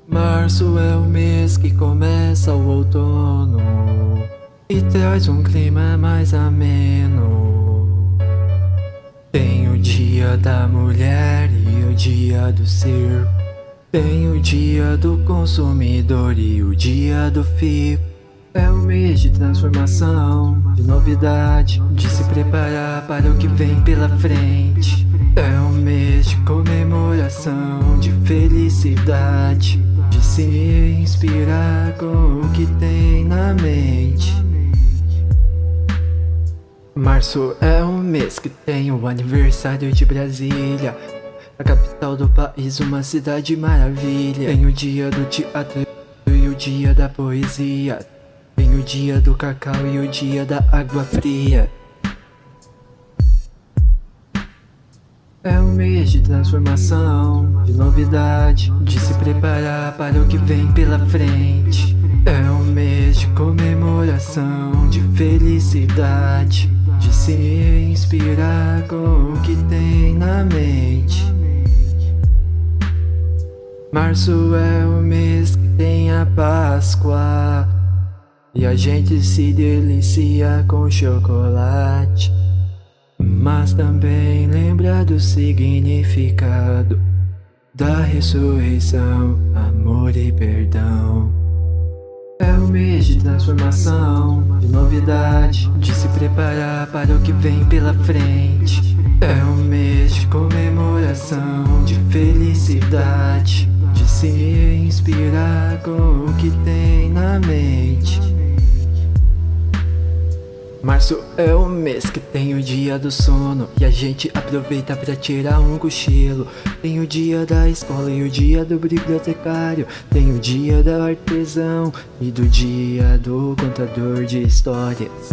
Março é o mês que começa o outono e traz um clima mais ameno. Tem o dia da mulher e o dia do circo. Tem o dia do consumidor e o dia do fico. É um mês de transformação, de novidade, de se preparar para o que vem pela frente. É um mês de comemoração, de felicidade, de se inspirar com o que tem na mente. Março é um mês que tem o aniversário de Brasília, a capital do país, uma cidade maravilha. Tem o dia do teatro e o dia da poesia. Tem o dia do cacau e o dia da água fria. É um mês de transformação, de novidade, de se preparar para o que vem pela frente. É um mês de comemoração, de felicidade, de se inspirar com o que tem na mente. Março é o mês que tem a Páscoa e a gente se delicia com chocolate, mas também lembra do significado da ressurreição, amor e perdão. É um mês de transformação, de novidade, de se preparar para o que vem pela frente. É um mês de comemoração, de felicidade, de se inspirar com o que tem na mente. Março é o mês que tem o dia do sono e a gente aproveita pra tirar um cochilo. Tem o dia da escola e o dia do bibliotecário. Tem o dia do artesão e do dia do contador de histórias.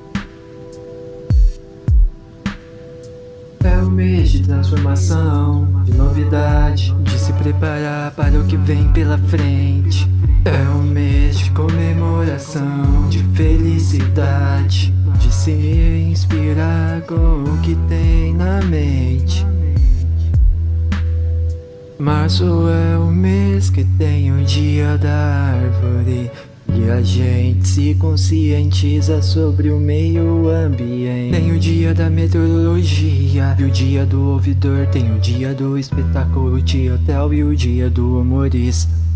É um mês de transformação, de novidade, de se preparar para o que vem pela frente. É um mês de comemoração, de felicidade, de se inspirar com o que tem na mente. Março é o mês que tem o dia da árvore e a gente se conscientiza sobre o meio ambiente. Tem o dia da meteorologia e o dia do ouvidor. Tem o dia do espetáculo de hotel e o dia do humorista.